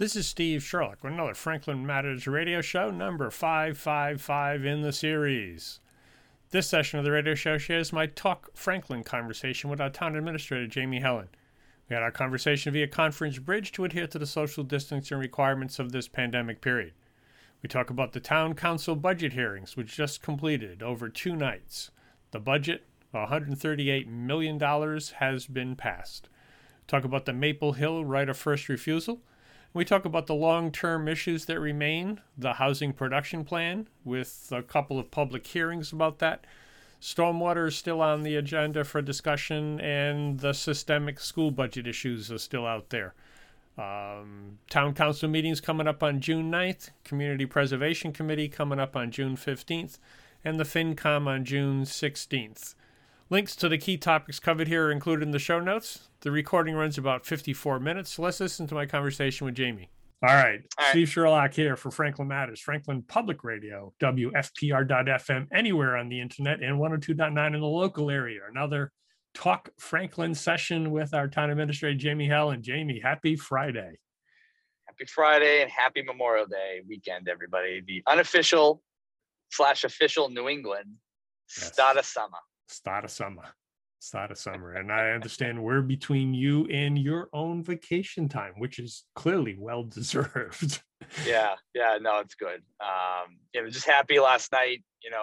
This is Steve Sherlock with another Franklin Matters radio show, number 555 in the series. This session of the radio show shares my Talk Franklin conversation with our town administrator, Jamie Helen. We had our conversation via conference bridge to adhere to the social distancing requirements of this pandemic period. We talk about the town council budget hearings, which just completed over 2 nights. The budget, $138 million, has been passed. Talk about the Maple Hill right of first refusal. We talk about the long-term issues that remain, the housing production plan, with a couple of public hearings about that. Stormwater is still on the agenda for discussion, and the systemic school budget issues are still out there. Town council meetings coming up on June 9th, Community Preservation Committee coming up on June 15th, and the FinCom on June 16th. Links to the key topics covered here are included in the show notes. The recording runs about 54 minutes, so let's listen to my conversation with Jamie. All right. Steve Sherlock here for Franklin Matters, Franklin Public Radio, WFPR.FM, anywhere on the internet, and 102.9 in the local area. Another Talk Franklin session with our town administrator, Jamie Helen. Jamie, happy Friday. Happy Friday and happy Memorial Day weekend, everybody. The unofficial/official New England start of summer. Start of summer. And I understand we're between you and your own vacation time, which is clearly well deserved. Yeah, no, it's good. Just happy last night,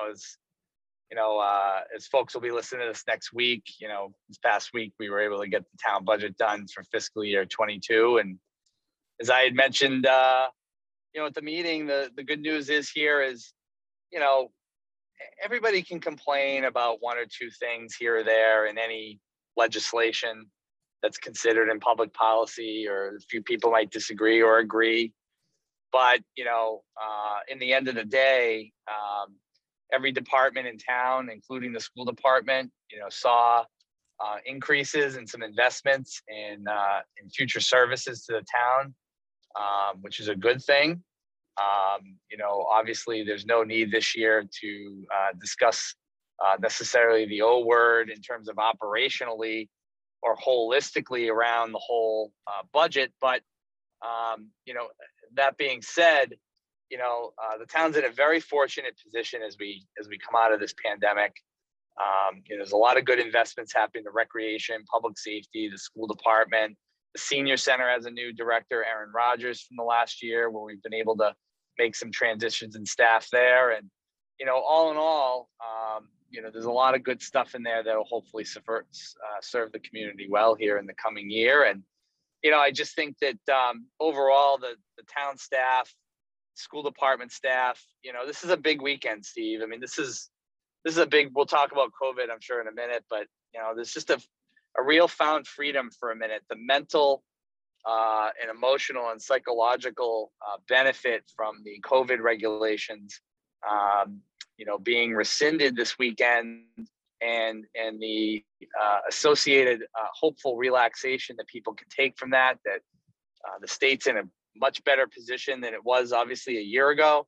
as folks will be listening to this next week, this past week, we were able to get the town budget done for fiscal year 22. And as I had mentioned, at the meeting, the good news is everybody can complain about one or two things here or there in any legislation that's considered in public policy, or a few people might disagree or agree. But, in the end of the day, every department in town, including the school department, saw increases and some investments in future services to the town, which is a good thing. Obviously there's no need this year to discuss necessarily the O word in terms of operationally or holistically around the whole budget. But, that being said, the town's in a very fortunate position as we come out of this pandemic. There's a lot of good investments happening, the recreation, public safety, the school department. The senior center has a new director, Aaron Rogers, from the last year, where we've been able to make some transitions in staff there. And, all in all, there's a lot of good stuff in there that will hopefully serve the community well here in the coming year. And, I just think that overall, the town staff, school department staff, this is a big weekend, Steve. I mean, this is a big, we'll talk about COVID, I'm sure, in a minute, but, there's just a real found freedom for a minute. The mental and emotional and psychological benefit from the COVID regulations, being rescinded this weekend, and the associated hopeful relaxation that people can take from that the state's in a much better position than it was obviously a year ago.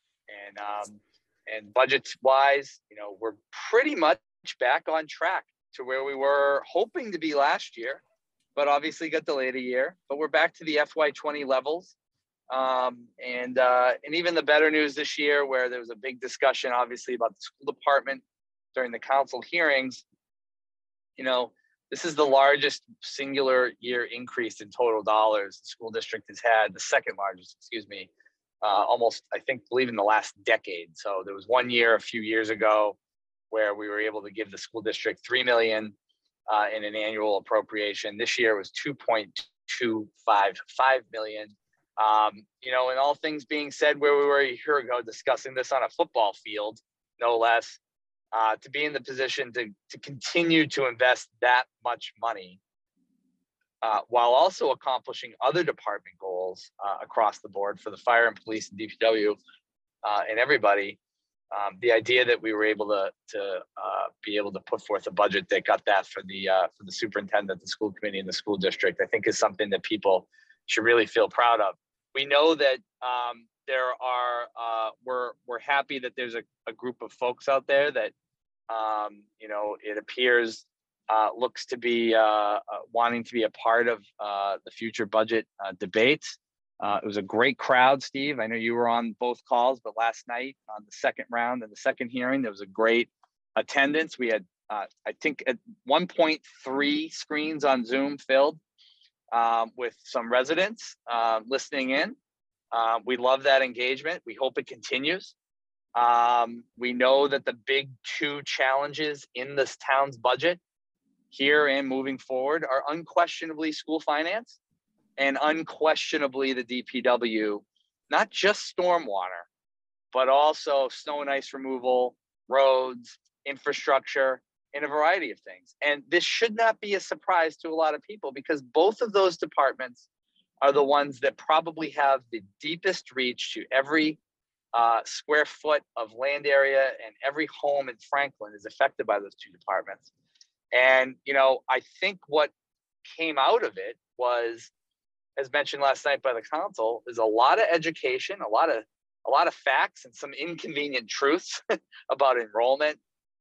And budget wise, we're pretty much back on track to where we were hoping to be last year, but obviously got delayed a year. But we're back to the FY20 levels, and even the better news this year, where there was a big discussion, obviously, about the school department during the council hearings. This is the largest singular year increase in total dollars the school district has had, the second largest, almost, believe in the last decade. So there was one year a few years ago where we were able to give the school district $3 million in an annual appropriation. This year was $2.255 million. And all things being said, where we were a year ago discussing this on a football field, no less, to be in the position to continue to invest that much money while also accomplishing other department goals across the board for the fire and police and DPW and everybody. The idea that we were able to be able to put forth a budget that got that for the superintendent, the school committee, and the school district, I think is something that people should really feel proud of. We know that we're happy that there's a group of folks out there that it appears looks to be wanting to be a part of the future budget debate. It was a great crowd, Steve. I know you were on both calls, but last night on the second round and the second hearing, there was a great attendance. We had, I think, at 1.3 screens on Zoom filled with some residents listening in. We love that engagement. We hope it continues. We know that the big two challenges in this town's budget here and moving forward are unquestionably school finance and unquestionably the DPW, not just stormwater, but also snow and ice removal, roads, infrastructure, and a variety of things. And this should not be a surprise to a lot of people because both of those departments are the ones that probably have the deepest reach to every square foot of land area, and every home in Franklin is affected by those two departments. And, I think what came out of it was, as mentioned last night by the council, is a lot of education, a lot of facts, and some inconvenient truths about enrollment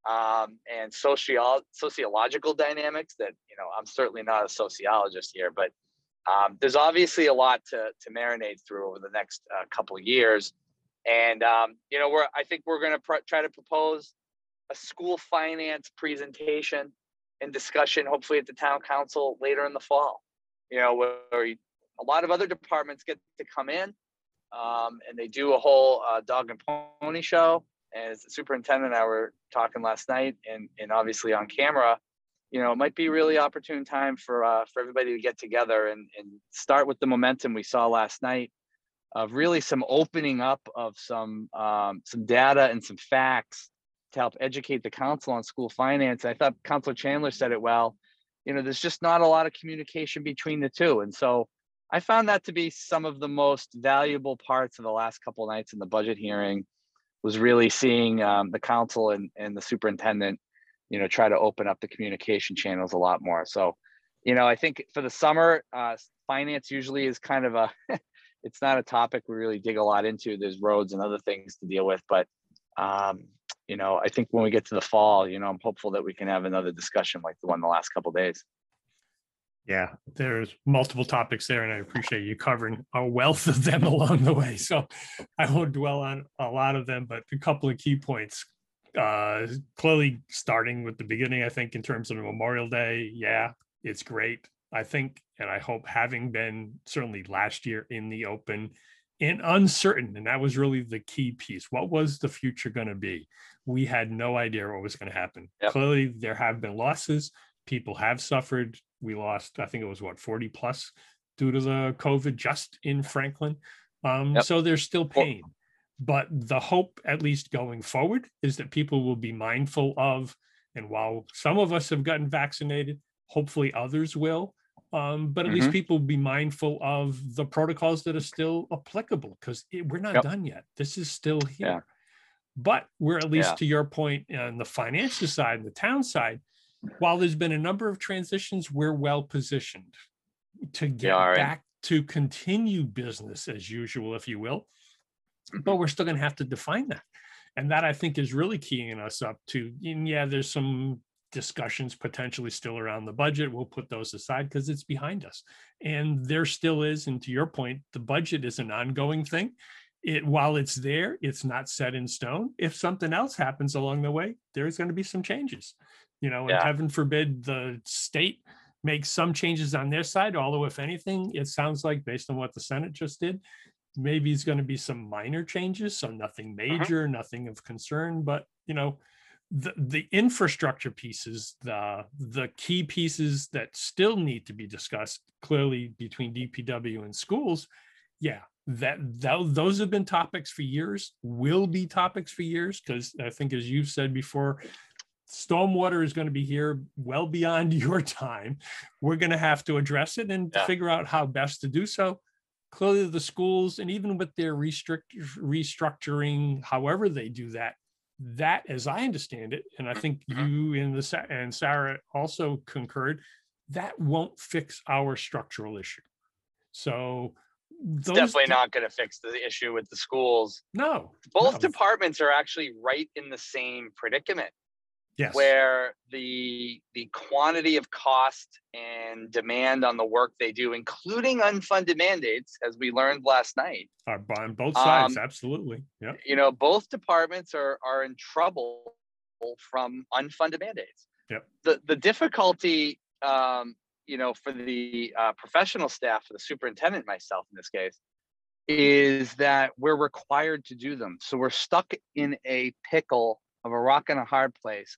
and sociological dynamics that, I'm certainly not a sociologist here, but there's obviously a lot to marinate through over the next couple of years. And, I think we're going to try to propose a school finance presentation and discussion, hopefully at the town council later in the fall, where a lot of other departments get to come in and they do a whole dog and pony show. And as the superintendent and I were talking last night and obviously on camera, it might be a really opportune time for everybody to get together and start with the momentum we saw last night of really some opening up of some data and some facts to help educate the council on school finance. I thought Councilor Chandler said it well. There's just not a lot of communication between the two. And so I found that to be some of the most valuable parts of the last couple of nights in the budget hearing, was really seeing the council and the superintendent, try to open up the communication channels a lot more. So, I think for the summer, finance usually is kind of it's not a topic we really dig a lot into. There's roads and other things to deal with, but I think when we get to the fall, I'm hopeful that we can have another discussion like the one the last couple of days. Yeah, there's multiple topics there, and I appreciate you covering a wealth of them along the way. So I won't dwell on a lot of them, but a couple of key points. Clearly, starting with the beginning, I think in terms of Memorial Day, yeah, it's great. I think, and I hope, having been certainly last year in the open and uncertain, and that was really the key piece. What was the future going to be? We had no idea what was going to happen. Yep. Clearly, there have been losses. People have suffered. We lost, I think it was 40 plus due to the COVID just in Franklin. Yep. So there's still pain, but the hope, at least going forward, is that people will be mindful of, and while some of us have gotten vaccinated, hopefully others will, but at least people will be mindful of the protocols that are still applicable, because we're not done yet. This is still here. Yeah. But we're at least, to your point, on the financial side and the town side, while there's been a number of transitions, we're well positioned to get back to continue business as usual, if you will. But we're still going to have to define that. And that, I think, is really keying us up to, and there's some discussions potentially still around the budget. We'll put those aside because it's behind us. And there still is, and to your point, the budget is an ongoing thing. While it's there, it's not set in stone. If something else happens along the way, there's going to be some changes. And heaven forbid the state makes some changes on their side, although if anything, it sounds like, based on what the Senate just did, maybe it's going to be some minor changes, so nothing major, nothing of concern. But the infrastructure pieces, the key pieces that still need to be discussed clearly between DPW and schools, those have been topics for years, will be topics for years, because I think, as you've said before, stormwater is going to be here well beyond your time. We're going to have to address it and figure out how best to do so. Clearly, the schools, and even with their restructuring, however they do that, as I understand it, and I think you and Sarah also concurred, that won't fix our structural issue. So it's definitely not going to fix the issue with the schools. No. Both departments are actually right in the same predicament. Yes. where the quantity of cost and demand on the work they do, including unfunded mandates, as we learned last night, are on both sides. Absolutely. Yeah. Both departments are in trouble from unfunded mandates. Yep. The difficulty, for the professional staff, for the superintendent, myself in this case, is that we're required to do them. So we're stuck in a pickle of a rock and a hard place.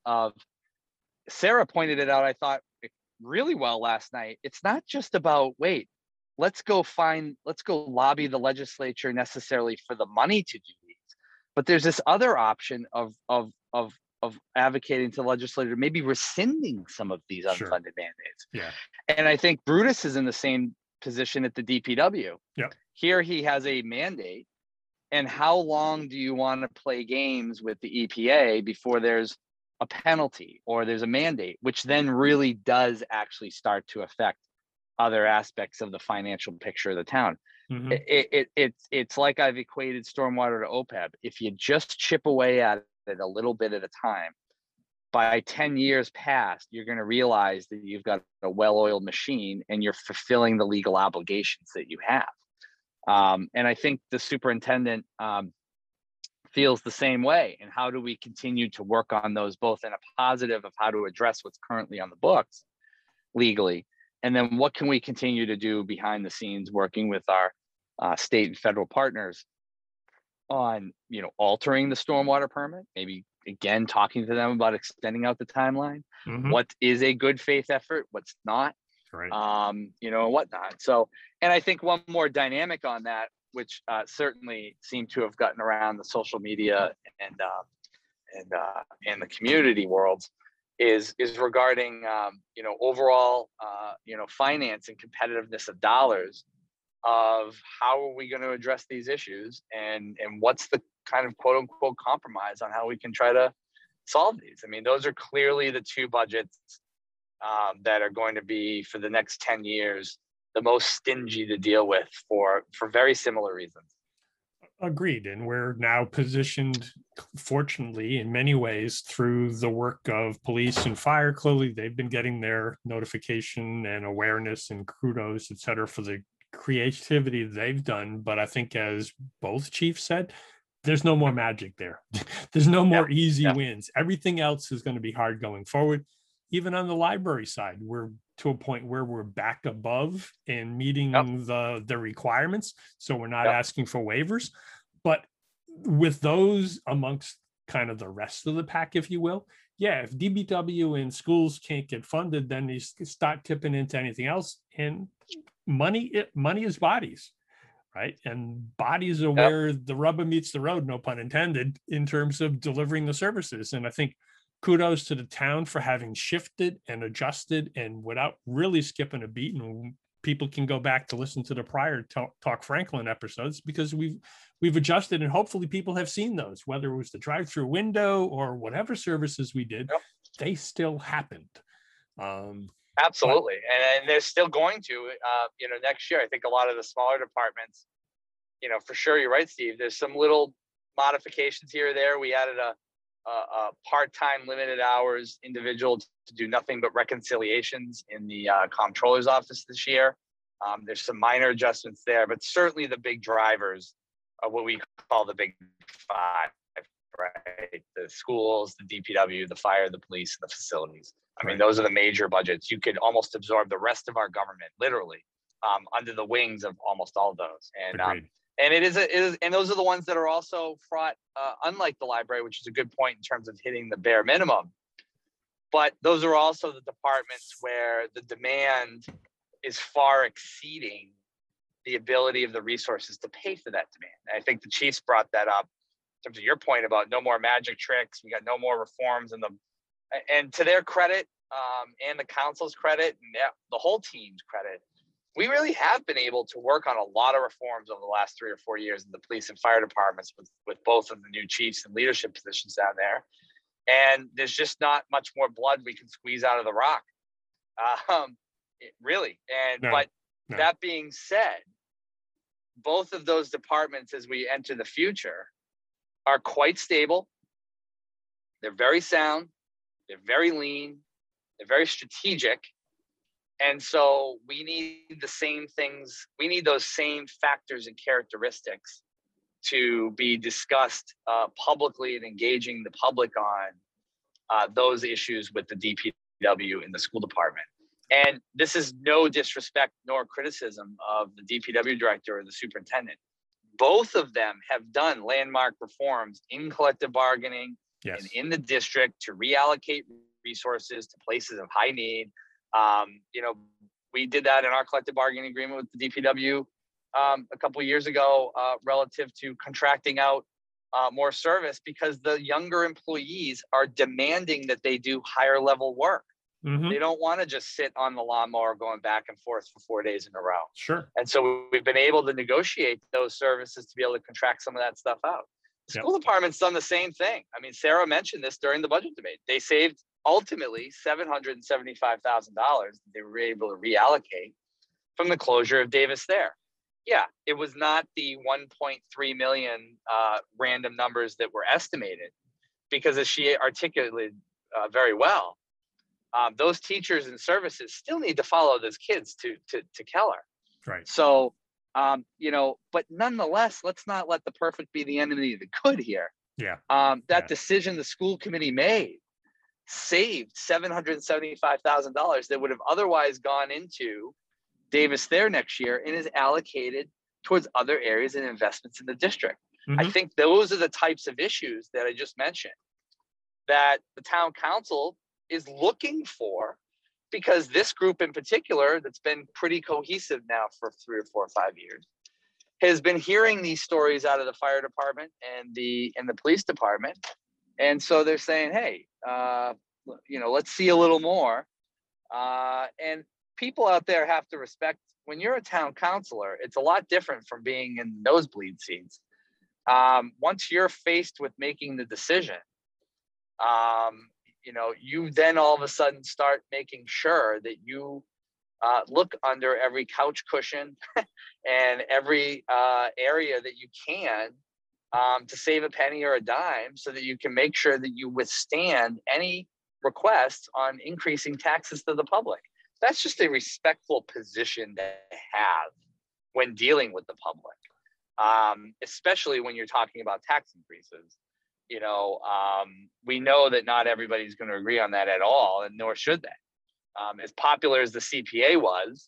Sarah pointed it out, I thought, really well last night. It's not just about, let's go lobby the legislature necessarily for the money to do these, but there's this other option of advocating to the legislature, maybe rescinding some of these unfunded mandates. Yeah. And I think Brutus is in the same position at the DPW. Yep. Here he has a mandate. And how long do you want to play games with the EPA before there's a penalty or there's a mandate, which then really does actually start to affect other aspects of the financial picture of the town? Mm-hmm. It's like I've equated stormwater to OPEB. If you just chip away at it a little bit at a time, by 10 years past, you're going to realize that you've got a well-oiled machine and you're fulfilling the legal obligations that you have. And I think the superintendent feels the same way. And how do we continue to work on those, both in a positive of how to address what's currently on the books legally, and then what can we continue to do behind the scenes, working with our state and federal partners on, altering the stormwater permit, maybe again talking to them about extending out the timeline. Mm-hmm. What is a good faith effort, what's not. Right. And whatnot. So, and I think one more dynamic on that, which certainly seemed to have gotten around the social media and the community world, is regarding overall finance and competitiveness of dollars, of how are we going to address these issues, and what's the kind of quote unquote compromise on how we can try to solve these. I mean, those are clearly the two budgets that are going to be, for the next 10 years, the most stingy to deal with for very similar reasons. Agreed. And we're now positioned, fortunately, in many ways, through the work of police and fire. Clearly, they've been getting their notification and awareness and kudos, et cetera, for the creativity they've done. But I think, as both chiefs said, there's no more magic there. There's no more easy wins. Everything else is going to be hard going forward. Even on the library side, we're to a point where we're back above and meeting the requirements. So we're not asking for waivers. But with those amongst kind of the rest of the pack, if you will, if DBW and schools can't get funded, then you start tipping into anything else. And money is bodies, right? And bodies are where the rubber meets the road, no pun intended, in terms of delivering the services. And I think kudos to the town for having shifted and adjusted, and without really skipping a beat. And people can go back to listen to the prior Talk Franklin episodes, because we've adjusted, and hopefully people have seen those, whether it was the drive-through window or whatever services we did, they still happened. Absolutely. And they're still going to, next year. I think a lot of the smaller departments, for sure, you're right, Steve, there's some little modifications here or there. We added a part-time limited hours individual to do nothing but reconciliations in the comptroller's office this year. There's some minor adjustments there, but certainly the big drivers are what we call the big five, right? The schools, the DPW, the fire, the police, and the facilities. I mean, those are the major budgets. You could almost absorb the rest of our government, literally, under the wings of almost all of those. And it is, and those are the ones that are also fraught, unlike the library, which is a good point in terms of hitting the bare minimum. But those are also the departments where the demand is far exceeding the ability of the resources to pay for that demand. And I think the chiefs brought that up in terms of your point about no more magic tricks. We got no more reforms, and to their credit, and the council's credit, and the whole team's credit, we really have been able to work on a lot of reforms over the last 3 or 4 years in the police and fire departments with both of the new chiefs and leadership positions down there. And there's just not much more blood we can squeeze out of the rock, really. But that being said, both of those departments, as we enter the future, are quite stable. They're very sound. They're very lean. They're very strategic. And so we need the same things. We need those same factors and characteristics to be discussed publicly and engaging the public on those issues with the DPW and the school department. And this is no disrespect nor criticism of the DPW director or the superintendent. Both of them have done landmark reforms in collective bargaining and in the district to reallocate resources to places of high need. We did that in our collective bargaining agreement with the DPW a couple of years ago relative to contracting out more service, because the younger employees are demanding that they do higher level work. Mm-hmm. They don't want to just sit on the lawnmower going back and forth for 4 days in a row. Sure. And so we've been able to negotiate those services to be able to contract some of that stuff out. The school department's done the same thing. I mean, Sarah mentioned this during the budget debate. They saved ultimately $775,000 that they were able to reallocate from the closure of Davis Thayer. Yeah, it was not the 1.3 million random numbers that were estimated, because as she articulated very well, those teachers and services still need to follow those kids to Keller. Right. So, but nonetheless, let's not let the perfect be the enemy of the good here. Yeah. That decision the school committee made saved $775,000 that would have otherwise gone into Davis Thayer next year and is allocated towards other areas and investments in the district. Mm-hmm. I think those are the types of issues that I just mentioned that the town council is looking for, because this group in particular, that's been pretty cohesive now for 3 or 4 or 5 years, has been hearing these stories out of the fire department and the police department. And so they're saying, hey, let's see a little more. And people out there have to respect, when you're a town councilor, it's a lot different from being in nosebleed seats. Once you're faced with making the decision, you then all of a sudden start making sure that you look under every couch cushion and every area that you can to save a penny or a dime, so that you can make sure that you withstand any requests on increasing taxes to the public. That's just a respectful position to have when dealing with the public, especially when you're talking about tax increases. We know that not everybody's going to agree on that at all, and nor should they. As popular as the CPA was,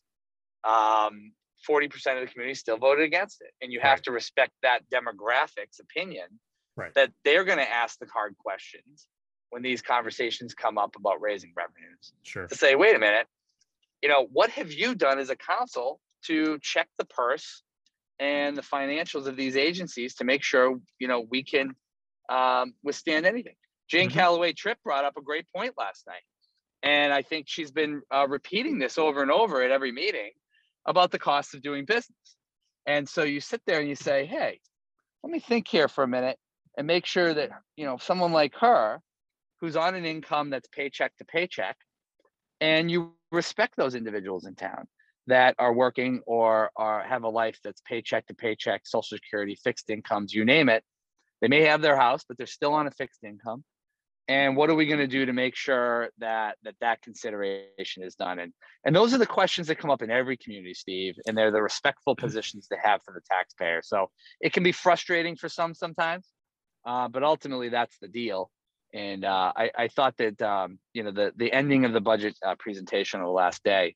40% of the community still voted against it. And you have to respect that demographics opinion, that they're going to ask the hard questions when these conversations come up about raising revenues. Sure. To say, wait a minute, what have you done as a council to check the purse and the financials of these agencies to make sure, we can withstand anything? Jane Calloway Tripp brought up a great point last night. And I think she's been repeating this over and over at every meeting about the cost of doing business. And so you sit there and you say, hey, let me think here for a minute and make sure that, someone like her, who's on an income that's paycheck to paycheck, and you respect those individuals in town that are working or have a life that's paycheck to paycheck, Social Security, fixed incomes, you name it. They may have their house, but they're still on a fixed income. And what are we going to do to make sure that consideration is done? And those are the questions that come up in every community, Steve, and they're the respectful positions to have for the taxpayer. So it can be frustrating for sometimes, but ultimately that's the deal. And I thought that, the ending of the budget presentation on the last day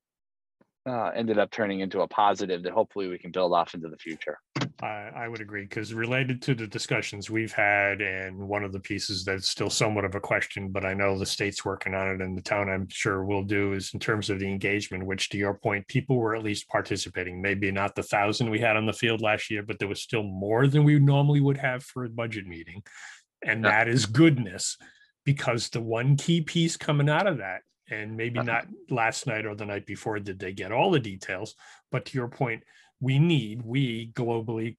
ended up turning into a positive that hopefully we can build off into the future. I would agree, because related to the discussions we've had, and one of the pieces that's still somewhat of a question, but I know the state's working on it and the town I'm sure will do, is in terms of the engagement, which, to your point, people were at least participating. Maybe not the 1,000 we had on the field last year, but there was still more than we normally would have for a budget meeting. And that is goodness, because the one key piece coming out of that, and maybe not last night or the night before did they get all the details, but to your point, we globally,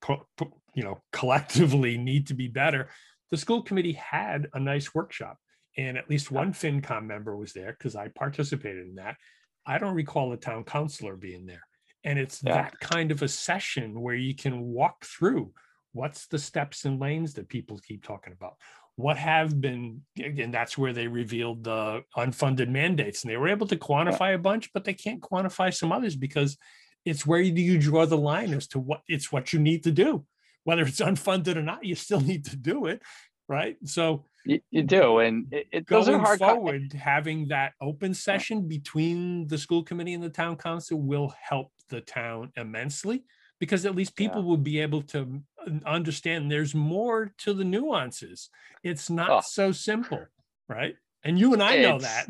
collectively need to be better. The school committee had a nice workshop, and at least one FinCom member was there, because I participated in that. I don't recall a town councilor being there. And it's that kind of a session where you can walk through what's the steps and lanes that people keep talking about. what have been, and that's where they revealed the unfunded mandates, and they were able to quantify a bunch, but they can't quantify some others because it's where do you draw the line as to what you need to do, whether it's unfunded or not, you still need to do it, right? So you do, and those are going hard. forward, having that open session between the school committee and the town council will help the town immensely, because at least people will be able to understand there's more to the nuances. It's not so simple, right? And you and I know that.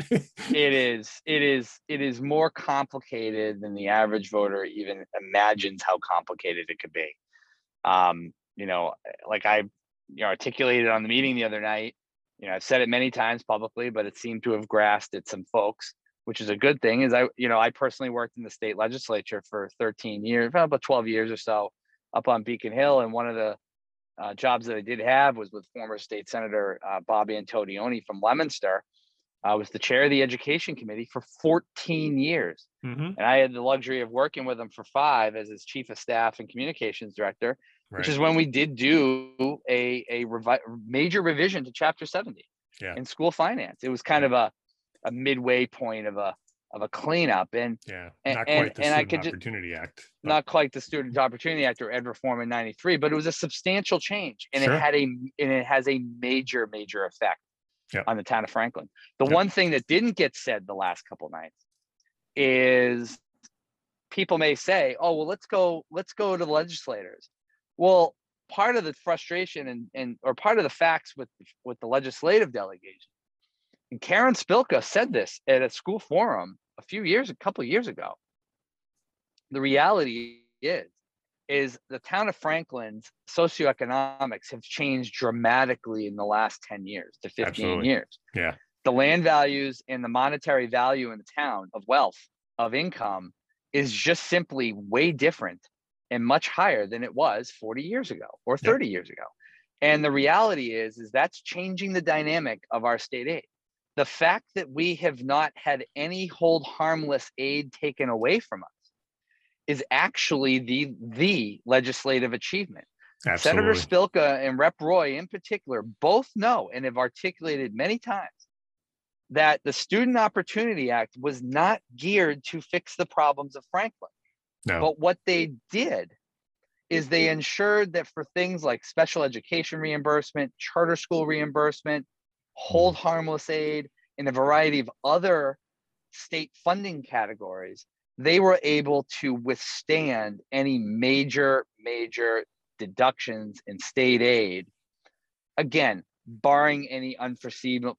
it is more complicated than the average voter even imagines how complicated it could be. Like I articulated on the meeting the other night, I've said it many times publicly, but it seemed to have grasped at some folks, which is a good thing. Is I personally worked in the state legislature for 13 years, about 12 years or so, up on Beacon Hill, and one of the jobs that I did have was with former state senator Bob Antonioni from Leominster. I was the chair of the education committee for 14 years. And I had the luxury of working with him for 5 as his chief of staff and communications director, which is when we did do a major revision to Chapter 70 in school finance. It was kind of a midway point of a cleanup, and not quite the Student Opportunity Act, not quite the Student Opportunity Act or Ed Reform in '93, but it was a substantial change, and it has a major effect on the town of Franklin. The one thing that didn't get said the last couple of nights is people may say, "Oh, well, let's go to the legislators." Well, part of the frustration or part of the facts with the legislative delegation, and Karen Spilka said this at a school forum a couple of years ago. The reality is the town of Franklin's socioeconomics have changed dramatically in the last 10 years to 15 years. Yeah. The land values and the monetary value in the town of wealth, of income, is just simply way different and much higher than it was 40 years ago or 30 years ago. And the reality is that's changing the dynamic of our state aid. The fact that we have not had any hold harmless aid taken away from us is actually the legislative achievement. Absolutely. Senator Spilka and Rep. Roy in particular both know and have articulated many times that the Student Opportunity Act was not geared to fix the problems of Franklin. No. But what they did is they ensured that for things like special education reimbursement, charter school reimbursement, hold harmless aid, and a variety of other state funding categories, they were able to withstand any major deductions in state aid. Again, barring any unforeseen,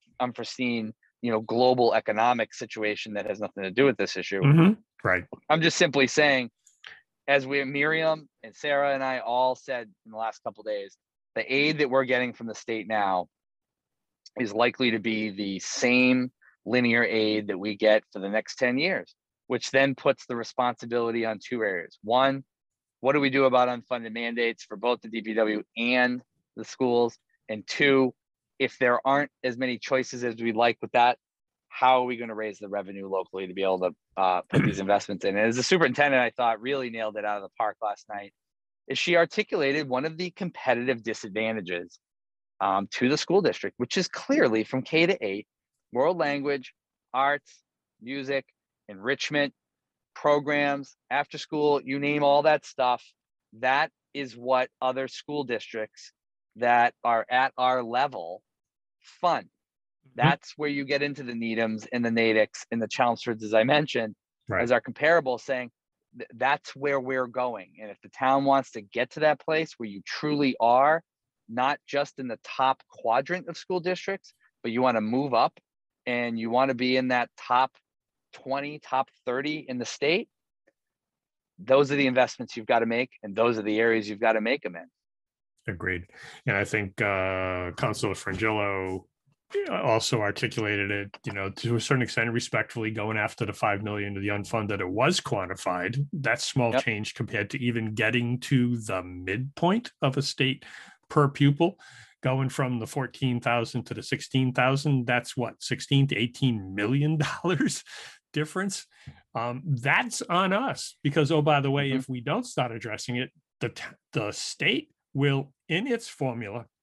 global economic situation that has nothing to do with this issue. Right. I'm just simply saying, as Miriam and Sarah and I all said in the last couple of days, the aid that we're getting from the state now is likely to be the same linear aid that we get for the next 10 years, which then puts the responsibility on 2 areas. One, what do we do about unfunded mandates for both the DPW and the schools? And 2, if there aren't as many choices as we'd like with that, how are we going to raise the revenue locally to be able to put these investments in? And as the superintendent, I thought really nailed it out of the park last night, is she articulated one of the competitive disadvantages to the school district, which is clearly from K to 8, world language, arts, music, enrichment, programs, after school, you name all that stuff. That is what other school districts that are at our level fund. That's where you get into the Needhams and the Natics and the Chelmsfords, as I mentioned, as our comparable, saying that's where we're going. And if the town wants to get to that place where you truly are, not just in the top quadrant of school districts, but you want to move up and you want to be in that top 20, top 30 in the state, those are the investments you've got to make, and those are the areas you've got to make them in. Agreed. And I think Councilor Frangillo also articulated it, to a certain extent, respectfully, going after the $5 million to the unfunded. It was quantified. That's small change compared to even getting to the midpoint of a state per pupil, going from the 14,000 to the 16,000. That's what, 16 to 18 million dollars difference. That's on us, because, oh, by the way, if we don't start addressing it, the state will, in its formula,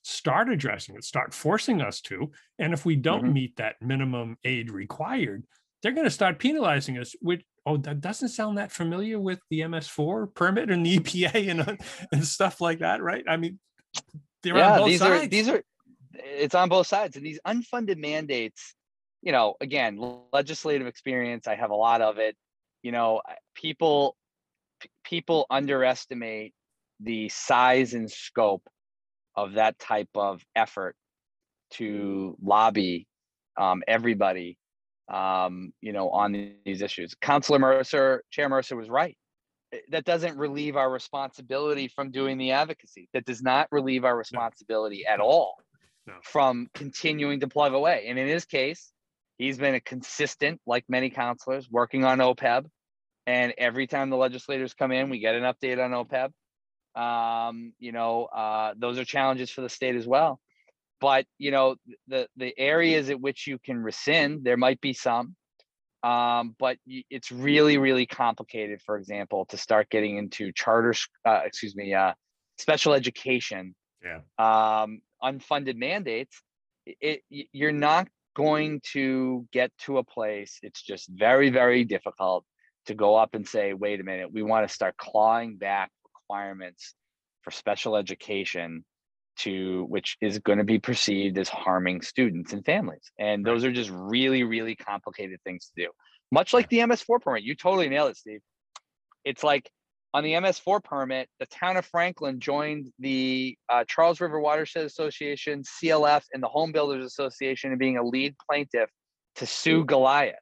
start addressing it, start forcing us to. And if we don't Mhm. meet that minimum aid required, they're going to start penalizing us. Which, oh, that doesn't sound that familiar with the MS4 permit and the EPA and stuff like that, right? I mean, they're on Yeah, both these are sides. it's on both sides, and these unfunded mandates, again, legislative experience, I have a lot of it. People underestimate the size and scope of that type of effort to lobby everybody, on these issues. Chair Mercer was right. That doesn't relieve our responsibility from doing the advocacy. That does not relieve our No, responsibility at no, all no. from continuing to plug away. And in his case, he's been a consistent, like many counselors, working on OPEB. And every time the legislators come in, we get an update on OPEB. Those are challenges for the state as well. But the areas at which you can rescind, there might be some, but it's really, really complicated. For example, to start getting into special education, Yeah. unfunded mandates. You're not going to get to a place. It's just very, very difficult to go up and say, wait a minute, we want to start clawing back requirements for special education, which is going to be perceived as harming students and families. And those Right. are just really, really complicated things to do. Much Yeah. like the MS4 permit. You totally nailed it, Steve. It's like on the MS4 permit, the town of Franklin joined the Charles River Watershed Association, CLF, and the Home Builders Association in being a lead plaintiff to sue Goliath.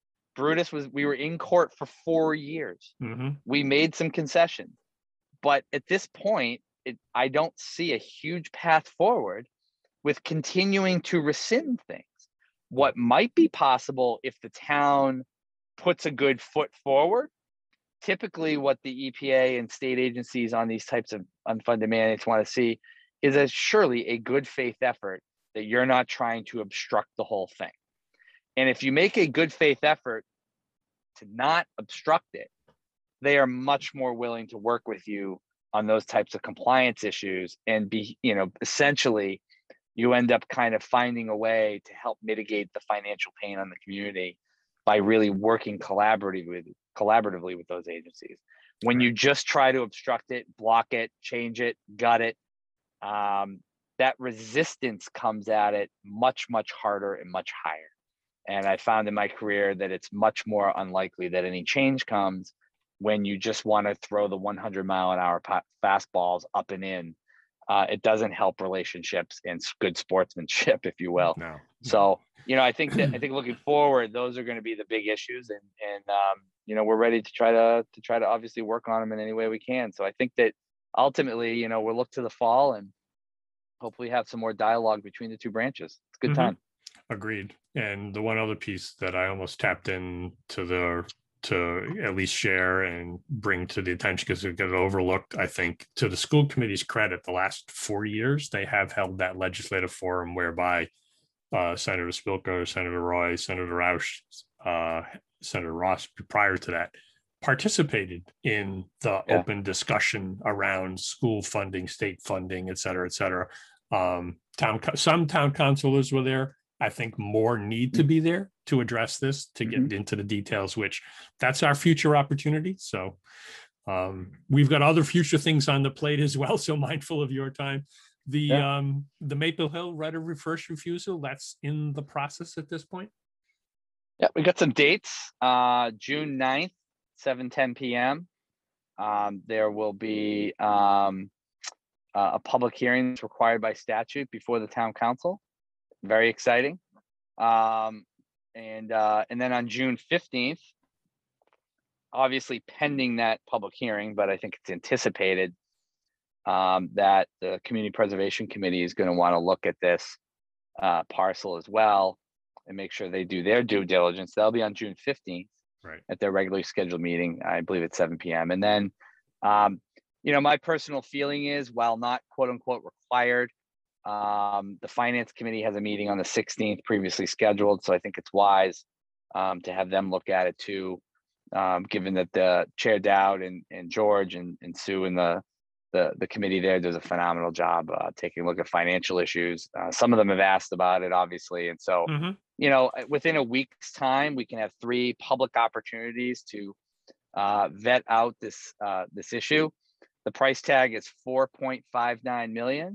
We were in court for 4 years. Mm-hmm. We made some concessions. But at this point, I don't see a huge path forward with continuing to rescind things. What might be possible if the town puts a good foot forward, typically what the EPA and state agencies on these types of unfunded mandates want to see is surely a good faith effort that you're not trying to obstruct the whole thing. And if you make a good faith effort to not obstruct it, they are much more willing to work with you on those types of compliance issues and essentially you end up kind of finding a way to help mitigate the financial pain on the community by really working collaboratively with those agencies. When you just try to obstruct it, block it, change it, gut it, that resistance comes at it much, much harder and much higher. And I found in my career that it's much more unlikely that any change comes when you just want to throw the 100-mile-an-hour fastballs up and in. It doesn't help relationships and good sportsmanship, if you will. No. So, I think looking forward, those are going to be the big issues, and we're ready to try to obviously work on them in any way we can. So I think that ultimately, we'll look to the fall and hopefully have some more dialogue between the two branches. It's a good time. Agreed. And the one other piece that I almost tapped in to at least share and bring to the attention because it got overlooked, I think, to the school committee's credit, the last 4 years, they have held that legislative forum whereby Senator Spilka, Senator Roy, Senator Roush, Senator Ross, prior to that, participated in the open discussion around school funding, state funding, et cetera, et cetera. Some town councilors were there. I think more need to be there to address this, to get into the details, which that's our future opportunity. So we've got other future things on the plate as well. So mindful of your time. The Maple Hill right of first refusal, that's in the process at this point. Yeah, we got some dates. June 9th, 7:10 p.m. There will be a public hearing that's required by statute before the town council. Very exciting. And then on June 15th, obviously pending that public hearing, but I think it's anticipated that the Community Preservation Committee is going to want to look at this parcel as well and make sure they do their due diligence. That'll be on June 15th at their regularly scheduled meeting, I believe at 7 p.m. And then, my personal feeling is, while not quote unquote required, the Finance Committee has a meeting on the 16th previously scheduled. So I think it's wise to have them look at it too, given that the Chair Dowd and George and Sue and the the committee there does a phenomenal job taking a look at financial issues. Some of them have asked about it, obviously. And so, within a week's time, we can have 3 public opportunities to vet out this issue. The price tag is $4.59 million.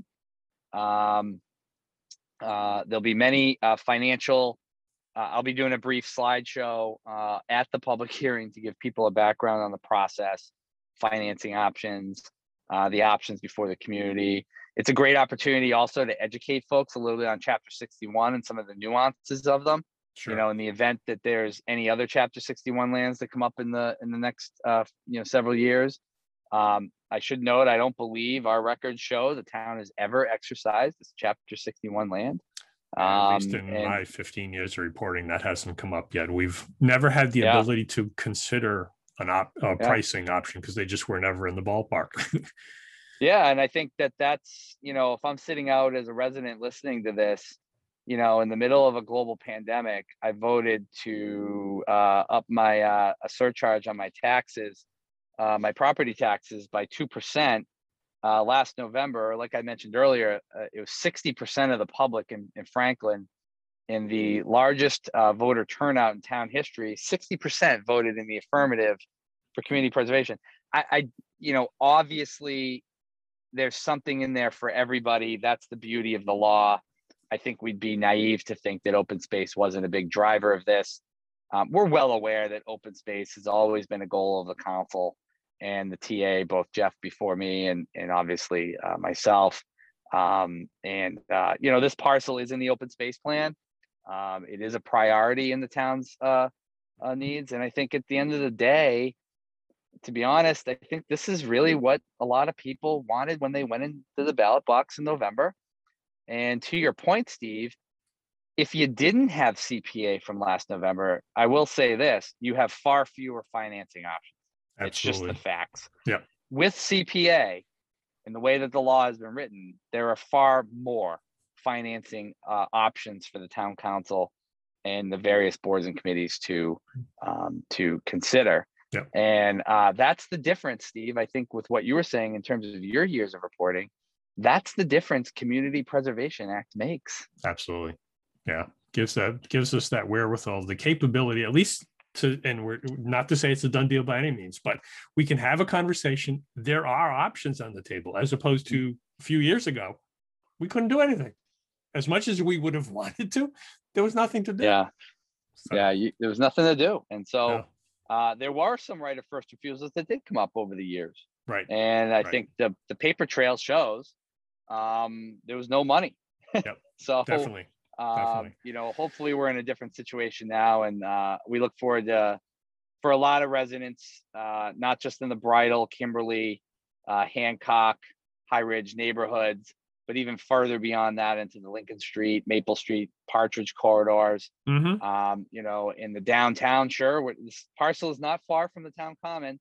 There'll be many financial. I'll be doing a brief slideshow at the public hearing to give people a background on the process, financing options, the options before the community. It's a great opportunity also to educate folks a little bit on Chapter 61 and some of the nuances of them. Sure. In the event that there's any other Chapter 61 lands that come up in the next several years. I should note, I don't believe our records show the town has ever exercised this Chapter 61 land. At least in my 15 years of reporting, that hasn't come up yet. We've never had the ability to consider a pricing option because they just were never in the ballpark. Yeah, and I think that's, if I'm sitting out as a resident listening to this, in the middle of a global pandemic, I voted to up my a surcharge on my taxes, my property taxes by 2%. Last November, like I mentioned earlier, it was 60% of the public in Franklin, in the largest voter turnout in town history. 60% voted in the affirmative for community preservation. I obviously there's something in there for everybody. That's the beauty of the law. I think we'd be naive to think that open space wasn't a big driver of this. We're well aware that open space has always been a goal of the council and the TA, both Jeff before me and obviously myself. This parcel is in the open space plan. It is a priority in the town's needs. And I think at the end of the day, to be honest, I think this is really what a lot of people wanted when they went into the ballot box in November. And to your point, Steve, if you didn't have CPA from last November, I will say this, you have far fewer financing options. Absolutely. It's just the facts. Yeah. With CPA and the way that the law has been written, there are far more financing options for the town council and the various boards and committees to consider. Yeah. And that's the difference, Steve. I think with what you were saying in terms of your years of reporting, that's the difference Community Preservation Act makes. Absolutely. Yeah. Gives us that wherewithal, the capability, at least and we're not to say it's a done deal by any means, but we can have a conversation. There are options on the table, as opposed to a few years ago, we couldn't do anything. As much as we would have wanted to, there was nothing to do. Yeah. So, there was nothing to do. And so there were some right of first refusals that did come up over the years. Right. And I think the paper trail shows there was no money. Yep. So definitely. Hopefully we're in a different situation now, and we look forward to, for a lot of residents, not just in the Bridal, Kimberly, Hancock, High Ridge neighborhoods, but even further beyond that into the Lincoln Street, Maple Street, Partridge corridors. Mm-hmm. In the downtown, sure, this parcel is not far from the town common.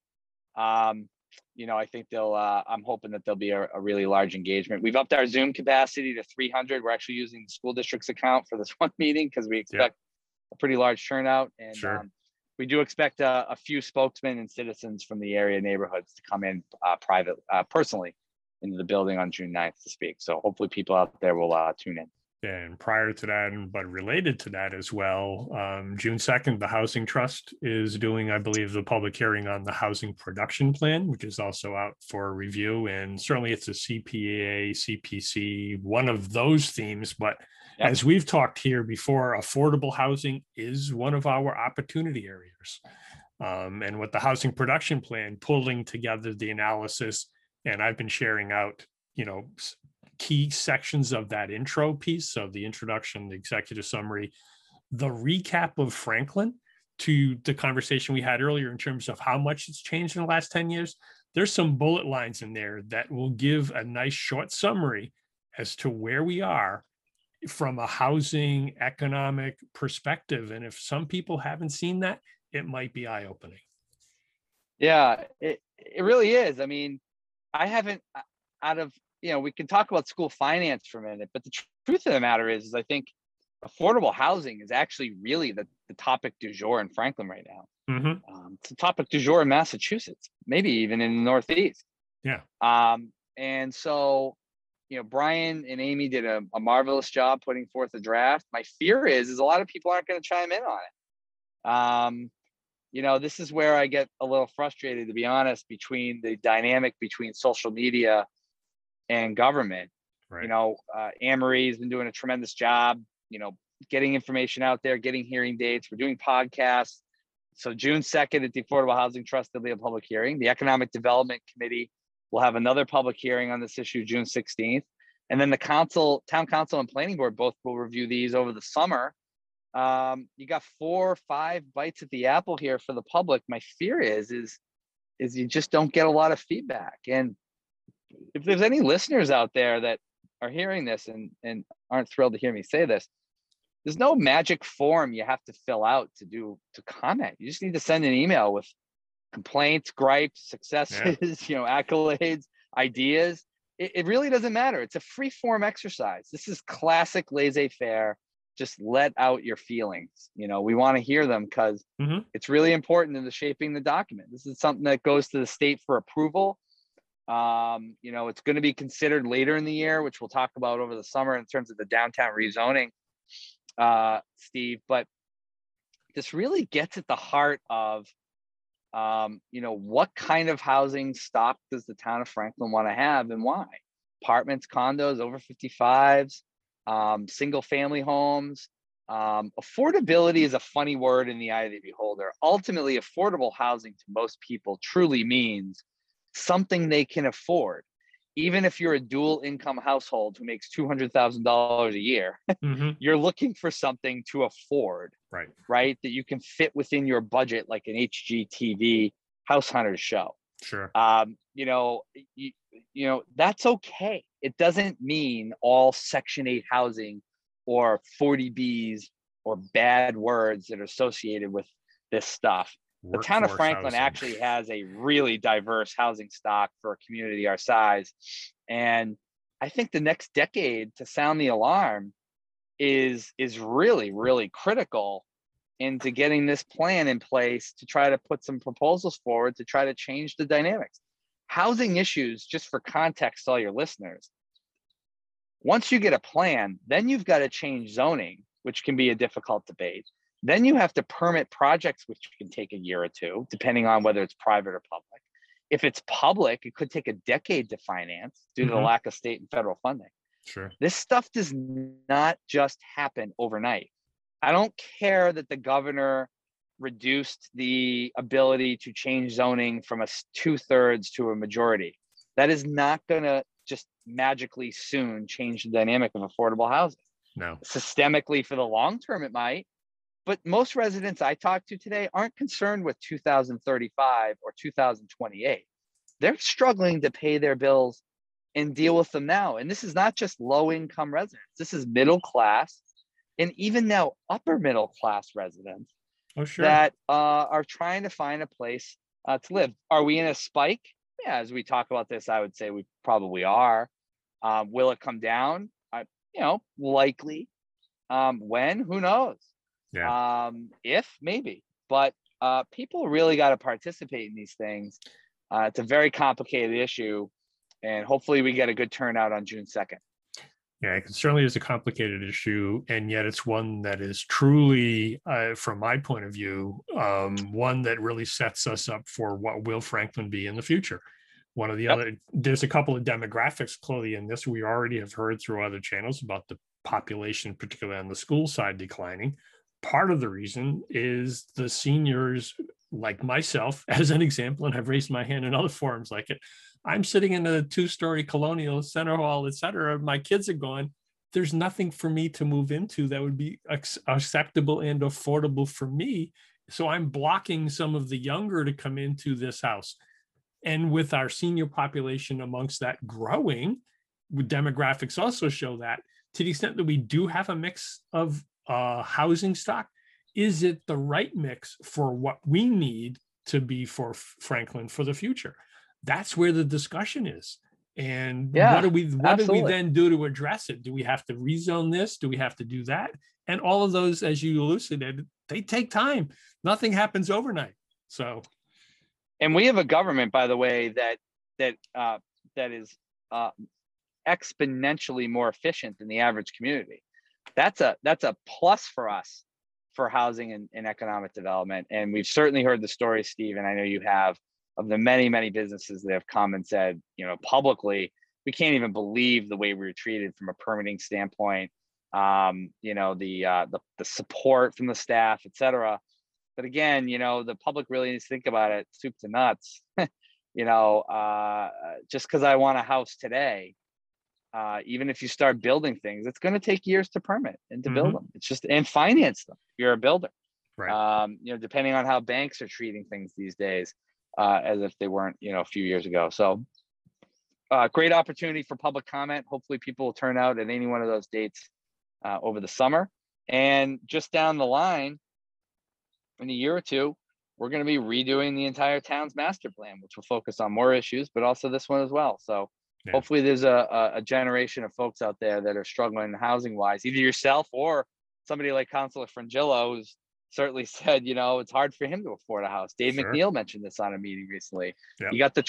I think I'm hoping that there'll be a really large engagement. We've upped our Zoom capacity to 300. We're actually using the school district's account for this one meeting because we expect a pretty large turnout. And sure. We do expect a few spokesmen and citizens from the area neighborhoods to come in personally into the building on June 9th to speak. So hopefully people out there will tune in. And prior to that, but related to that as well, June 2nd, the Housing Trust is doing, I believe, the public hearing on the housing production plan, which is also out for review. And certainly it's a CPA, CPC, one of those themes. But as we've talked here before, affordable housing is one of our opportunity areas. And with the housing production plan, pulling together the analysis, and I've been sharing out, key sections of that intro piece, so the introduction, the executive summary, the recap of Franklin, to the conversation we had earlier in terms of how much it's changed in the last 10 years. There's some bullet lines in there that will give a nice short summary as to where we are from a housing economic perspective. And if some people haven't seen that, it might be eye-opening. Yeah, it really is. I mean, I haven't, we can talk about school finance for a minute, but the truth of the matter is I think affordable housing is actually really the topic du jour in Franklin right now. Mm-hmm. It's a topic du jour in Massachusetts, maybe even in the Northeast. Yeah. And so, Brian and Amy did a marvelous job putting forth a draft. My fear is a lot of people aren't going to chime in on it. This is where I get a little frustrated, to be honest, between the dynamic between social media and government. Right. Anne-Marie has been doing a tremendous job, getting information out there, getting hearing dates. We're doing podcasts. So June 2nd at the Affordable Housing Trust, there'll be a public hearing. The Economic Development Committee will have another public hearing on this issue June 16th. And then the town council and planning board both will review these over the summer. You got 4 or 5 bites at the apple here for the public. My fear is you just don't get a lot of feedback. And if there's any listeners out there that are hearing this and aren't thrilled to hear me say this, there's no magic form you have to fill out to comment. You just need to send an email with complaints, gripes, successes, accolades, ideas. It really doesn't matter. It's a free form exercise. This is classic laissez-faire. Just let out your feelings. We want to hear them because it's really important in the shaping the document. This is something that goes to the state for approval. It's going to be considered later in the year, which we'll talk about over the summer in terms of the downtown rezoning, Steve. But this really gets at the heart of, what kind of housing stock does the town of Franklin want to have and why? Apartments, condos, over 55s, single family homes. Affordability is a funny word in the eye of the beholder. Ultimately, affordable housing to most people truly means something they can afford. Even if you're a dual income household who makes $200,000 a year, you're looking for something to afford, right? That you can fit within your budget, like an HGTV House Hunters show. Sure. That's okay. It doesn't mean all Section 8 housing or 40Bs or bad words that are associated with this stuff. The town of Franklin actually has a really diverse housing stock for a community our size. And I think the next decade to sound the alarm is really, really critical into getting this plan in place to try to put some proposals forward to try to change the dynamics. Housing issues, just for context to all your listeners, once you get a plan, then you've got to change zoning, which can be a difficult debate. Then you have to permit projects, which can take a year or two, depending on whether it's private or public. If it's public, it could take a decade to finance due to the lack of state and federal funding. Sure. This stuff does not just happen overnight. I don't care that the governor reduced the ability to change zoning from a 2/3 to a majority. That is not going to just magically soon change the dynamic of affordable housing. No. Systemically, for the long term, it might. But most residents I talked to today aren't concerned with 2035 or 2028. They're struggling to pay their bills and deal with them now. And this is not just low income residents. This is middle class and even now upper middle class residents that are trying to find a place to live. Are we in a spike? Yeah, as we talk about this, I would say we probably are. Will it come down? Likely. When? Who knows? Yeah. If, maybe. But people really got to participate in these things. It's a very complicated issue, and hopefully we get a good turnout on June 2nd. Yeah, it certainly is a complicated issue, and yet it's one that is truly, from my point of view, one that really sets us up for what will Franklin be in the future. One of the other, there's a couple of demographics clearly in this. We already have heard through other channels about the population, particularly on the school side, declining. Part of the reason is the seniors, like myself, as an example, and I've raised my hand in other forums like it. I'm sitting in a 2-story colonial center hall, et cetera. My kids are gone. There's nothing for me to move into that would be acceptable and affordable for me. So I'm blocking some of the younger to come into this house. And with our senior population amongst that growing, demographics also show that to the extent that we do have a mix of housing stock, is it the right mix for what we need to be for Franklin for the future? That's where the discussion is. And what do we then do to address it? Do we have to rezone this? Do we have to do that? And all of those, as you elucidated, they take time. Nothing happens overnight. So, and we have a government, by the way, that is exponentially more efficient than the average community. That's a plus for us for housing and economic development. And we've certainly heard the story, Steve, and I know you have, of the many, many businesses that have come and said, publicly, we can't even believe the way we were treated from a permitting standpoint, the support from the staff, et cetera. But again, the public really needs to think about it, soup to nuts. Just because I want a house today, even if you start building things, it's going to take years to permit and to build them. It's just, and finance them. You're a builder, right? Depending on how banks are treating things these days, as if they weren't, a few years ago. So great opportunity for public comment. Hopefully people will turn out at any one of those dates over the summer. And just down the line, in a year or two, we're going to be redoing the entire town's master plan, which will focus on more issues, but also this one as well. So hopefully there's a generation of folks out there that are struggling housing wise, either yourself or somebody like Councilor Frangillo, who's certainly said, it's hard for him to afford a house. Dave McNeil mentioned this on a meeting recently. You got the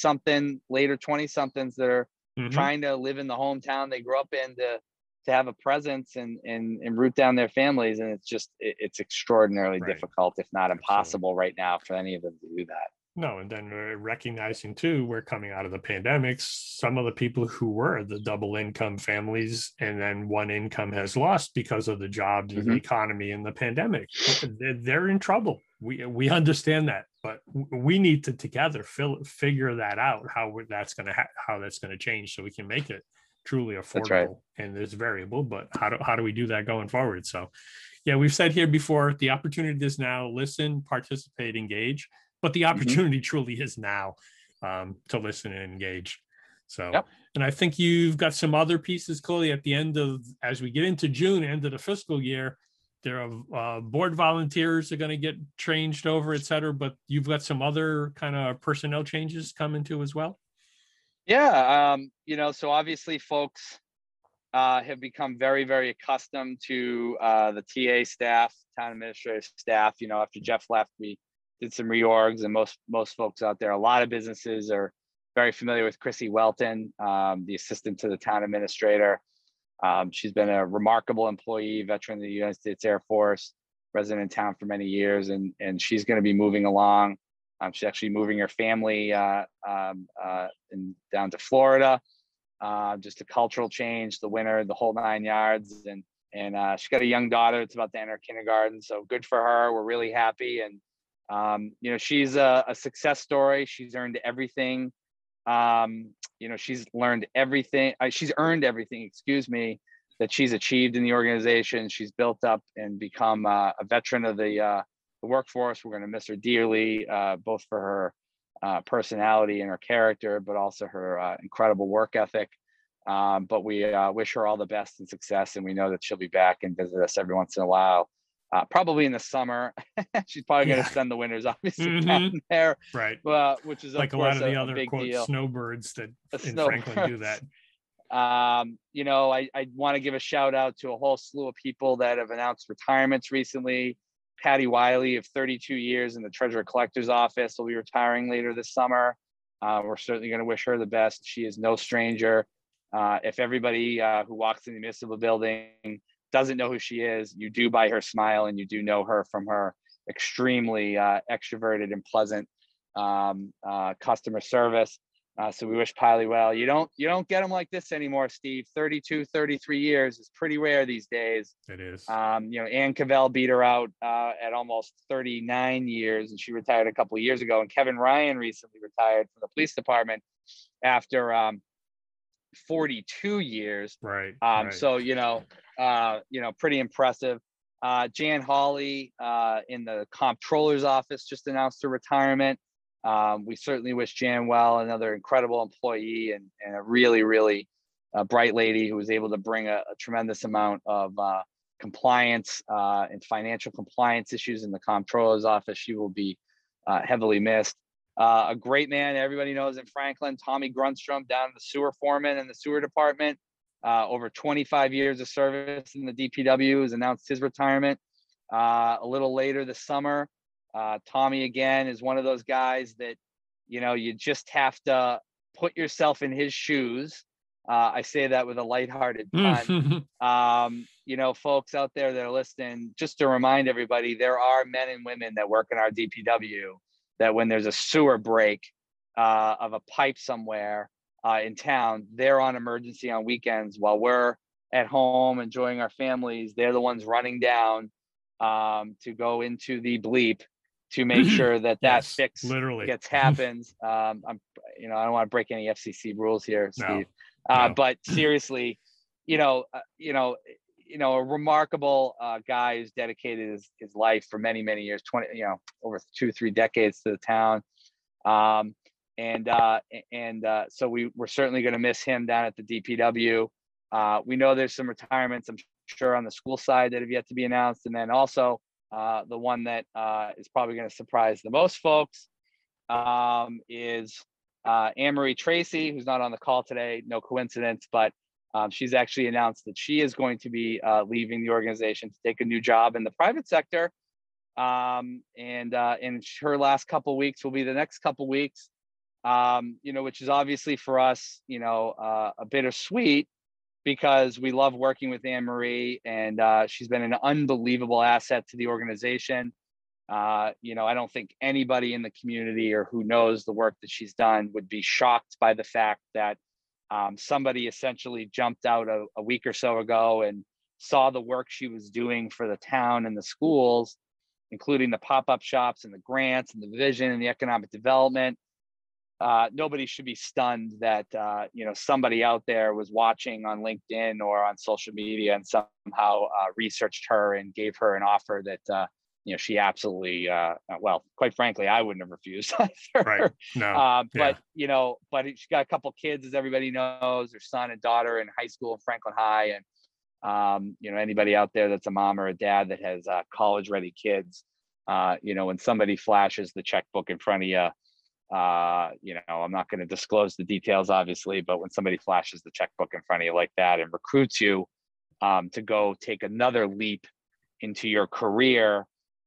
later 20 somethings that are trying to live in the hometown they grew up in to have a presence and root down their families. And it's extraordinarily difficult, if not impossible right now for any of them to do that. No, and then recognizing too, we're coming out of the pandemic. Some of the people who were the double income families, and then one income has lost because of the jobs and the economy and the pandemic. They're in trouble. We understand that, but we need to together figure that out, how that's going to change, so we can make it truly affordable. And there's variable, but how do we do that going forward? So, yeah, we've said here before, the opportunity is now. Listen, participate, engage. But the opportunity truly is now to listen and engage. So, and I think you've got some other pieces clearly at the end of, as we get into June, end of the fiscal year, there are board volunteers are going to get changed over, et cetera. But you've got some other kind of personnel changes coming too as well. Yeah. So obviously folks have become very, very accustomed to the TA staff, town administrative staff. After Jeff left, we did some reorgs, and most folks out there, a lot of businesses are very familiar with Chrissy Welton, the assistant to the town administrator. She's been a remarkable employee, veteran of the United States Air Force, resident in town for many years, and she's going to be moving along. She's actually moving her family down to Florida. Just a cultural change, the winter, the whole 9 yards, and she's got a young daughter that's about to enter kindergarten, so good for her. We're really happy. And she's a success story. She's earned everything. She's learned everything. She's earned everything, that she's achieved in the organization. She's built up and become a veteran of the workforce. We're going to miss her dearly, both for her personality and her character, but also her incredible work ethic. But we wish her all the best and success. And we know that she'll be back and visit us every once in a while. Probably in the summer. She's probably going to spend the winters obviously down there, right? Which is like of a lot course of the other big quote deal. snowbirds that in Franklin do that. I want to give a shout out to a whole slew of people that have announced retirements recently. Patty Wiley of 32 years in the Treasurer Collector's Office will be retiring later this summer. We're certainly going to wish her the best. She is no stranger. If everybody who walks in the municipal building doesn't know who she is, you do by her smile, and you do know her from her extremely extroverted and pleasant customer service. So we wish Piley well. You don't get them like this anymore, Steve. 32, 33 years is pretty rare these days. It is. Ann Cavell beat her out at almost 39 years, and she retired a couple of years ago. And Kevin Ryan recently retired from the police department after 42 years. Right. So, pretty impressive. Jan Hawley in the comptroller's office just announced her retirement. We certainly wish Jan well, another incredible employee and a really, really bright lady who was able to bring a tremendous amount of compliance and financial compliance issues in the comptroller's office. She will be heavily missed. A great man everybody knows in Franklin, Tommy Grunstrom, down the sewer foreman in the sewer department. Over 25 years of service in the DPW, has announced his retirement a little later this summer. Tommy, again, is one of those guys that, you just have to put yourself in his shoes. I say that with a lighthearted pun. Folks out there that are listening, just to remind everybody, there are men and women that work in our DPW that when there's a sewer break of a pipe somewhere in town, they're on emergency on weekends while we're at home enjoying our families. They're the ones running down to go into the bleep to make sure that yes, fix literally happens. I don't want to break any FCC rules here, Steve. No. But seriously, a remarkable guy who's dedicated his life for many, many years, over 2-3 decades to the town. So we're certainly going to miss him down at the DPW. We know there's some retirements, I'm sure, on the school side that have yet to be announced. And then also the one that is probably going to surprise the most folks is Anne-Marie Tracy, who's not on the call today. No coincidence, but she's actually announced that she is going to be leaving the organization to take a new job in the private sector. And her last couple weeks will be the next couple weeks, which is obviously for us, a bittersweet, because we love working with Anne-Marie, and she's been an unbelievable asset to the organization. I don't think anybody in the community or who knows the work that she's done would be shocked by the fact that somebody essentially jumped out a week or so ago and saw the work she was doing for the town and the schools, including the pop-up shops and the grants and the vision and the economic development. Nobody should be stunned that somebody out there was watching on LinkedIn or on social media and somehow researched her and gave her an offer that she absolutely quite frankly, I wouldn't have refused. Right. No. But she's got a couple kids, as everybody knows, her son and daughter in high school in Franklin High, and anybody out there that's a mom or a dad that has college ready kids, when somebody flashes the checkbook in front of you, I'm not going to disclose the details, obviously, but when somebody flashes the checkbook in front of you like that and recruits you to go take another leap into your career,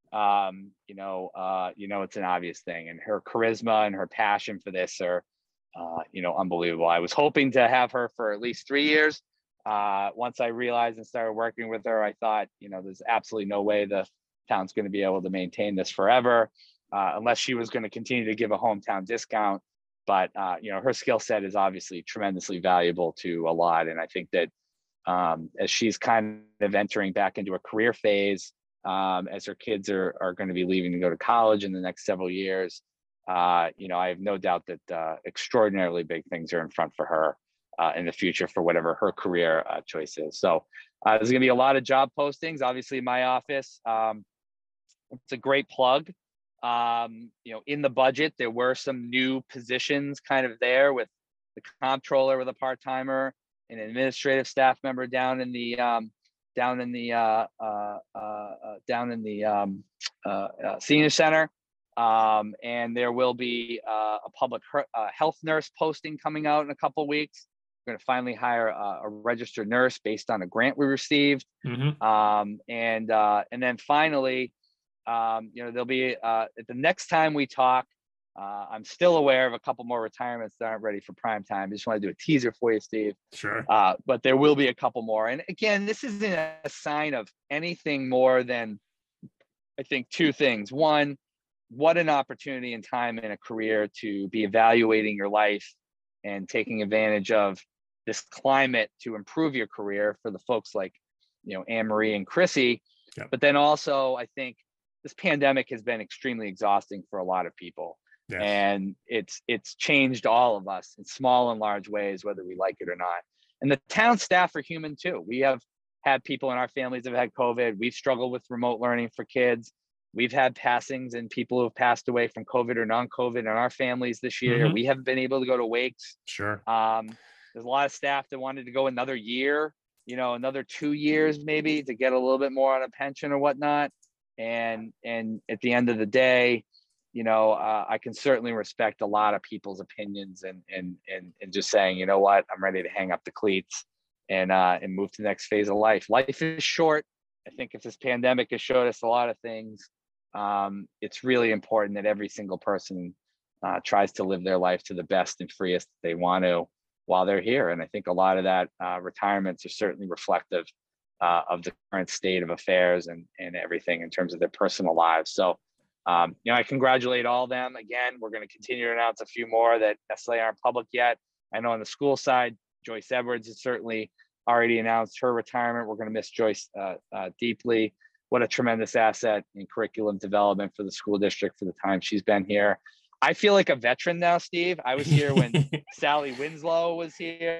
it's an obvious thing. And her charisma and her passion for this are, unbelievable. I was hoping to have her for at least 3 years. Once I realized and started working with her, I thought, there's absolutely no way the town's going to be able to maintain this forever. Unless she was going to continue to give a hometown discount. But, her skill set is obviously tremendously valuable to a lot. And I think that as she's kind of entering back into a career phase, as her kids are going to be leaving to go to college in the next several years, I have no doubt that extraordinarily big things are in front for her in the future for whatever her career choice is. So there's going to be a lot of job postings, obviously in my office. It's a great plug. In the budget, there were some new positions kind of there, with the comptroller with a part-timer, an administrative staff member down in the senior center, and there will be a public health nurse posting coming out in a couple of weeks. We're going to finally hire a registered nurse based on a grant we received, and then finally. There'll be the next time we talk, I'm still aware of a couple more retirements that aren't ready for prime time. I just want to do a teaser for you, Steve. Sure. But there will be a couple more. And again, this isn't a sign of anything more than, I think, two things. One, what an opportunity and time in a career to be evaluating your life and taking advantage of this climate to improve your career for the folks like, Anne-Marie and Chrissy. Yep. But then also, I think, this pandemic has been extremely exhausting for a lot of people. Yes. And it's changed all of us in small and large ways, whether we like it or not. And the town staff are human too. We have had people in our families that have had COVID. We've struggled with remote learning for kids. We've had passings and people who have passed away from COVID or non-COVID in our families this year. We haven't been able to go to wakes. Sure. There's a lot of staff that wanted to go another year, another 2 years maybe, to get a little bit more on a pension or whatnot. And at the end of the day, I can certainly respect a lot of people's opinions and just saying, you know what, I'm ready to hang up the cleats and move to the next phase of life. Life is short. I think if this pandemic has showed us a lot of things, it's really important that every single person tries to live their life to the best and freest they want to while they're here. And I think a lot of that retirements are certainly reflective of the current state of affairs and everything in terms of their personal lives. So, I congratulate all of them. Again, we're going to continue to announce a few more that necessarily aren't public yet. I know on the school side, Joyce Edwards has certainly already announced her retirement. We're going to miss Joyce deeply. What a tremendous asset in curriculum development for the school district for the time she's been here. I feel like a veteran now, Steve. I was here when Sally Winslow was here.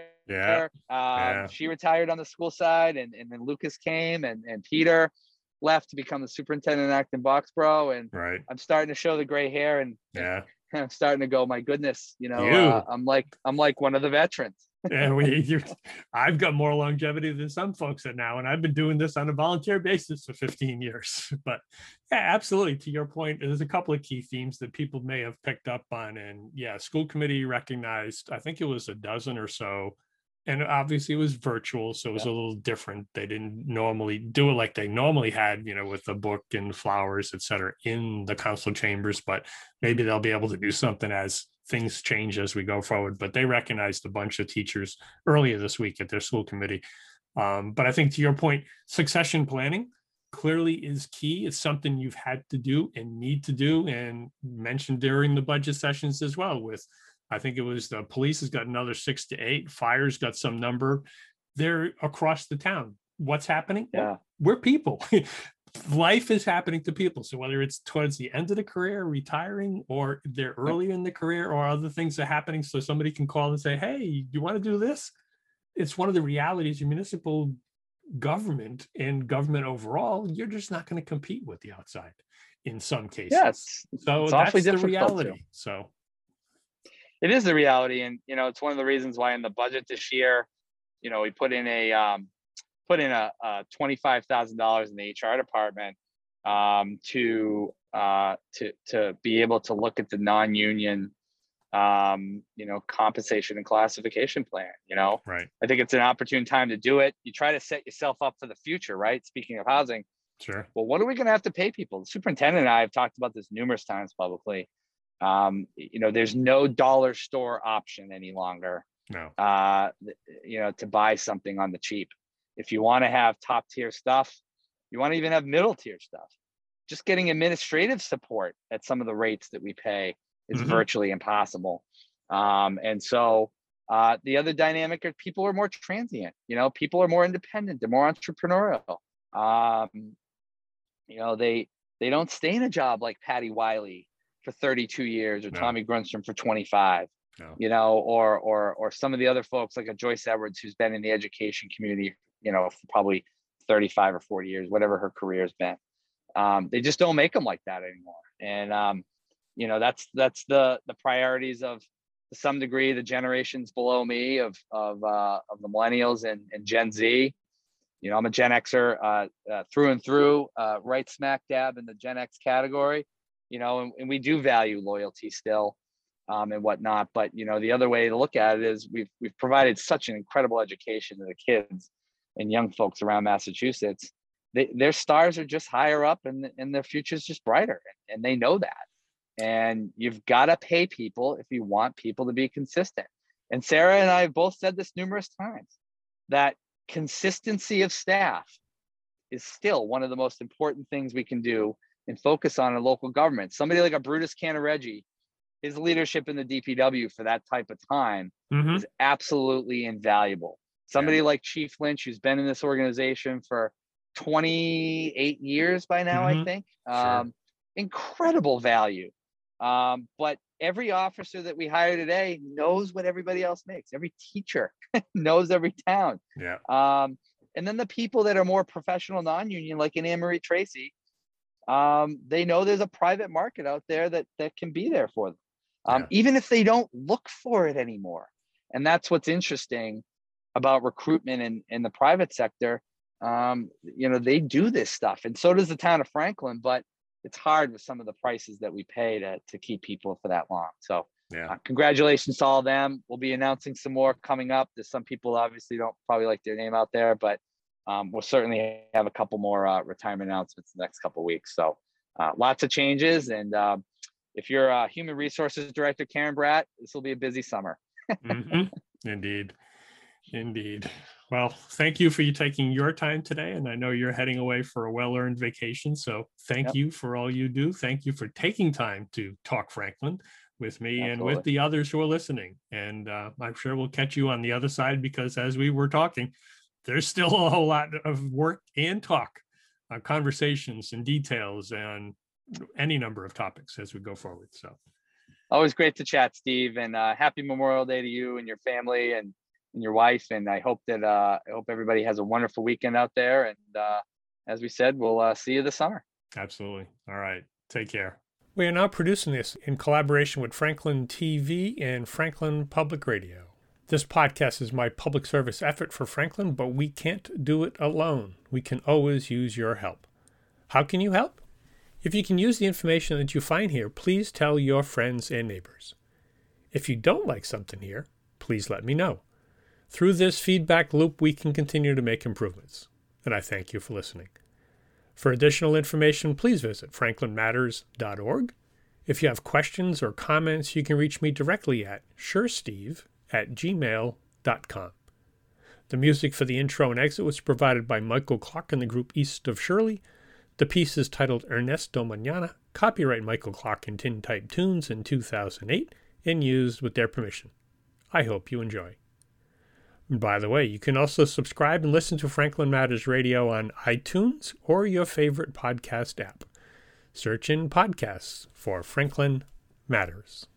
Yeah. She retired on the school side, and then Lucas came, and Peter left to become the superintendent in Acton Boxborough. And right. I'm starting to show the gray hair, and I'm starting to go, my goodness, I'm like one of the veterans. Yeah, I've got more longevity than some folks at now, and I've been doing this on a volunteer basis for 15 years. But yeah, absolutely. To your point, there's a couple of key themes that people may have picked up on. And yeah, school committee recognized, I think it was a dozen or so. And obviously it was virtual, so it was a little different. They didn't normally do it like they normally had, with the book and flowers, et cetera, in the council chambers, but maybe they'll be able to do something as things change as we go forward. But they recognized a bunch of teachers earlier this week at their school committee. But I think to your point, succession planning clearly is key. It's something you've had to do and need to do, and mentioned during the budget sessions as well. With, I think it was the police has got another 6 to 8, fire's got some number. They're across the town. What's happening? Yeah. Well, we're people. Life is happening to people. So whether it's towards the end of the career, retiring, or they're early in the career, or other things are happening, so somebody can call and say, hey, do you want to do this? It's one of the realities of municipal government and government overall. You're just not going to compete with the outside in some cases. Yes. So that's the reality. So it is the reality. And, it's one of the reasons why in the budget this year, we put in a $25,000 in the HR department to be able to look at the non-union, compensation and classification plan. Right. I think it's an opportune time to do it. You try to set yourself up for the future, right? Speaking of housing. Sure. Well, what are we going to have to pay people? The superintendent and I have talked about this numerous times publicly. There's no dollar store option any longer. No. To buy something on the cheap. If you want to have top tier stuff, you want to even have middle tier stuff, just getting administrative support at some of the rates that we pay is virtually impossible. And so the other dynamic are people are more transient, people are more independent, they're more entrepreneurial. They don't stay in a job like Patty Wiley for 32 years or Tommy Grunstrom for 25. No. Or some of the other folks like a Joyce Edwards, who's been in the education community, for probably 35 or 40 years, whatever her career has been. They just don't make them like that anymore. And, that's the priorities of, to some degree, the generations below me of the millennials and Gen Z. I'm a Gen Xer through and through, right smack dab in the Gen X category, and we do value loyalty still. And whatnot. But, the other way to look at it is we've provided such an incredible education to the kids and young folks around Massachusetts. Their stars are just higher up and their future is just brighter. And they know that. And you've got to pay people if you want people to be consistent. And Sarah and I have both said this numerous times, that consistency of staff is still one of the most important things we can do and focus on in local government. Somebody like a Brutus Cannareggi, his leadership in the DPW for that type of time is absolutely invaluable. Somebody like Chief Lynch, who's been in this organization for 28 years by now, I think. Sure. Incredible value. But every officer that we hire today knows what everybody else makes. Every teacher knows every town. Yeah. And then the people that are more professional non-union, like an Anne-Marie Tracy, they know there's a private market out there that can be there for them. Even if they don't look for it anymore. And that's what's interesting about recruitment in the private sector. They do this stuff, and so does the town of Franklin, but it's hard with some of the prices that we pay to keep people for that long. So congratulations to all of them. We'll be announcing some more coming up. There's some people obviously don't probably like their name out there, but we'll certainly have a couple more retirement announcements in the next couple of weeks. So lots of changes, and if you're a human resources director, Karen Bratt, this will be a busy summer. Indeed. Well, thank you for you taking your time today. And I know you're heading away for a well-earned vacation. So thank you for all you do. Thank you for taking time to talk Franklin with me and with the others who are listening. And I'm sure we'll catch you on the other side, because as we were talking, there's still a whole lot of work and talk, conversations and details and any number of topics as we go forward. So always great to chat, Steve, and happy Memorial Day to you and your family and your wife. And I hope everybody has a wonderful weekend out there. And as we said, we'll see you this summer. Absolutely. All right. Take care. We are now producing this in collaboration with Franklin TV and Franklin Public Radio. This podcast is my public service effort for Franklin, but we can't do it alone. We can always use your help. How can you help? If you can use the information that you find here, please tell your friends and neighbors. If you don't like something here, please let me know. Through this feedback loop, we can continue to make improvements. And I thank you for listening. For additional information, please visit franklinmatters.org. If you have questions or comments, you can reach me directly at suresteve@gmail.com. The music for the intro and exit was provided by Michael Clark and the group East of Shirley. The piece is titled Ernesto Mañana, copyright Michael Clark and Tintype Tunes in 2008, and used with their permission. I hope you enjoy. And by the way, you can also subscribe and listen to Franklin Matters Radio on iTunes or your favorite podcast app. Search in podcasts for Franklin Matters.